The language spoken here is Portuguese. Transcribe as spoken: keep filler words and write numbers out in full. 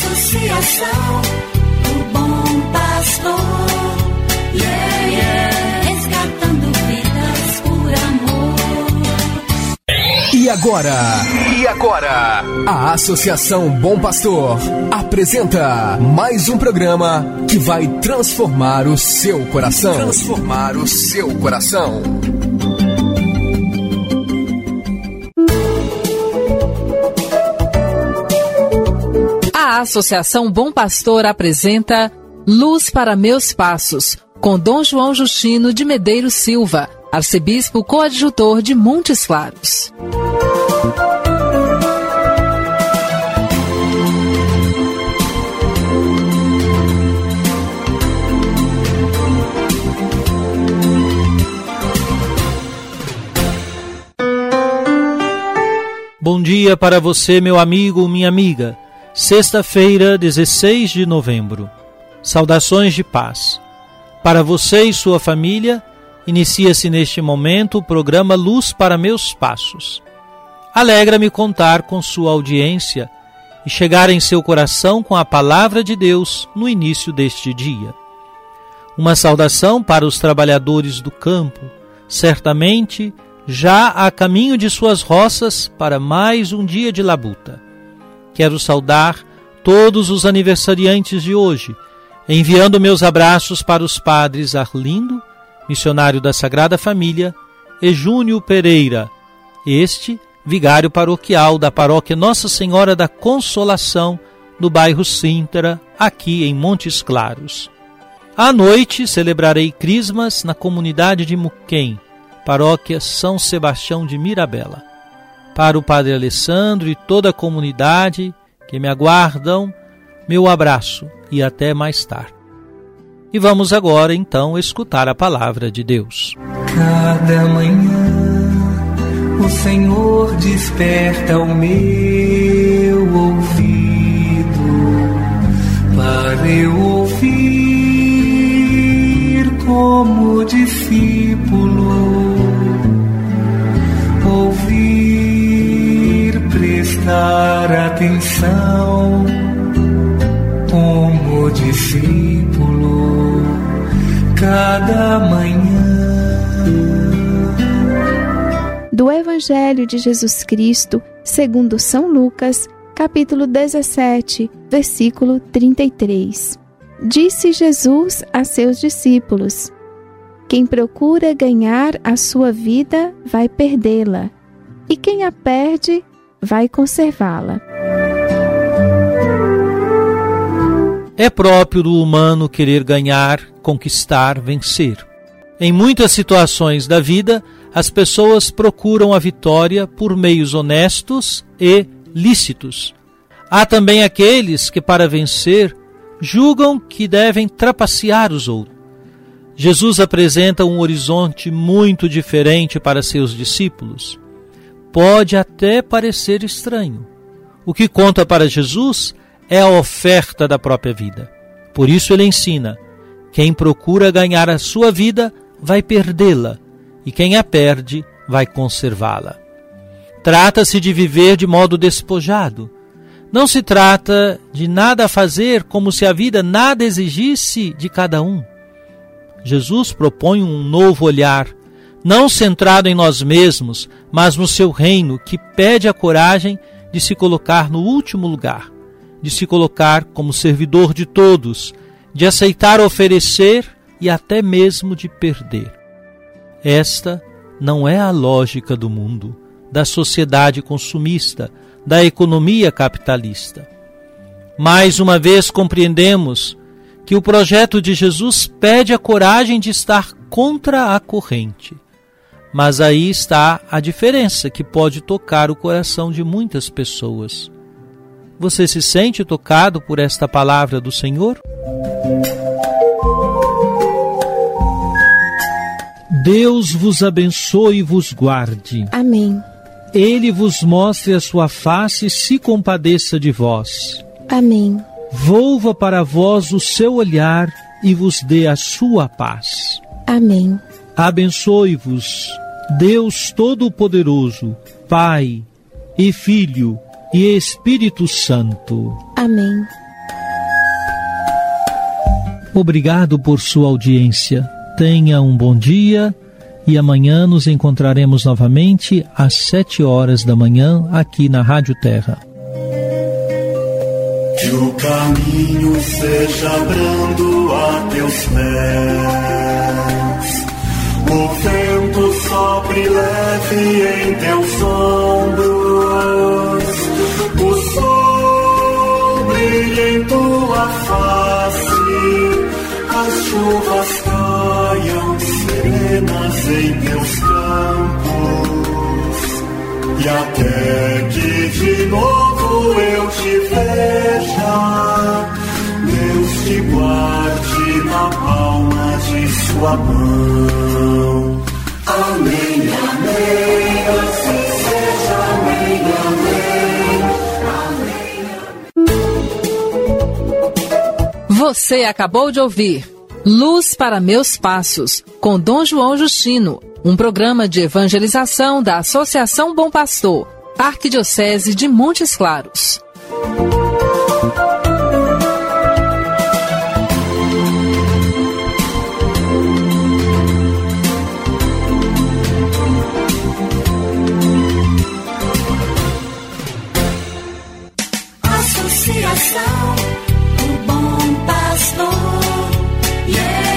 Associação do Bom Pastor, yeah, yeah, resgatando vidas por amor. E agora, e agora, a Associação Bom Pastor apresenta mais um programa que vai transformar o seu coração. Transformar o seu coração. A Associação Bom Pastor apresenta Luz para Meus Passos, com Dom João Justino de Medeiros Silva, arcebispo coadjutor de Montes Claros. Bom dia para você, meu amigo, minha amiga. Sexta-feira, dezesseis de novembro. Saudações de paz. Para você e sua família, inicia-se neste momento o programa Luz para Meus Passos. Alegra-me contar com sua audiência e chegar em seu coração com a palavra de Deus no início deste dia. Uma saudação para os trabalhadores do campo, certamente já a caminho de suas roças para mais um dia de labuta. Quero saudar todos os aniversariantes de hoje, enviando meus abraços para os padres Arlindo, missionário da Sagrada Família, e Júnior Pereira, este vigário paroquial da paróquia Nossa Senhora da Consolação, do bairro Sintra, aqui em Montes Claros. À noite celebrarei crismas na comunidade de Muquem, paróquia São Sebastião de Mirabela. Para o Padre Alessandro e toda a comunidade que me aguardam, meu abraço e até mais tarde. E vamos agora, então, escutar a palavra de Deus. Cada manhã o Senhor desperta o meu ouvido para eu ouvir como discípulo, ouvir, prestar atenção como discípulo cada manhã. Do Evangelho de Jesus Cristo, segundo São Lucas, capítulo dezessete, versículo trinta e três. Disse Jesus a seus discípulos: quem procura ganhar a sua vida vai perdê-la, e quem a perde vai conservá-la. É próprio do humano querer ganhar, conquistar, vencer. Em muitas situações da vida, as pessoas procuram a vitória por meios honestos e lícitos. Há também aqueles que, para vencer, julgam que devem trapacear os outros. Jesus apresenta um horizonte muito diferente para seus discípulos. Pode até parecer estranho. O que conta para Jesus é a oferta da própria vida. Por isso ele ensina: quem procura ganhar a sua vida vai perdê-la, e quem a perde vai conservá-la. Trata-se de viver de modo despojado. Não se trata de nada a fazer como se a vida nada exigisse de cada um. Jesus propõe um novo olhar, não centrado em nós mesmos, mas no seu reino, que pede a coragem de se colocar no último lugar, de se colocar como servidor de todos, de aceitar oferecer e até mesmo de perder. Esta não é a lógica do mundo, da sociedade consumista, da economia capitalista. Mais uma vez compreendemos que o projeto de Jesus pede a coragem de estar contra a corrente. Mas aí está a diferença que pode tocar o coração de muitas pessoas. Você se sente tocado por esta palavra do Senhor? Deus vos abençoe e vos guarde. Amém. Ele vos mostre a sua face e se compadeça de vós. Amém. Volva para vós o seu olhar e vos dê a sua paz. Amém. Abençoe-vos, Deus Todo-Poderoso, Pai e Filho e Espírito Santo. Amém. Obrigado por sua audiência. Tenha um bom dia e amanhã nos encontraremos novamente às sete horas da manhã aqui na Rádio Terra. Que o caminho seja brando a teus pés, o vento sopre leve em teus ombros, o sol brilhe em tua face, as chuvas caiam serenas em teus campos, e até que de novo eu te veja, Deus te guarde na palma de sua mão. Amém, amém, assim seja, amém, amém, amém. Você acabou de ouvir Luz para Meus Passos, com Dom João Justino, um programa de evangelização da Associação Bom Pastor, Arquidiocese de Montes Claros. Associação do Bom Pastor, yeah.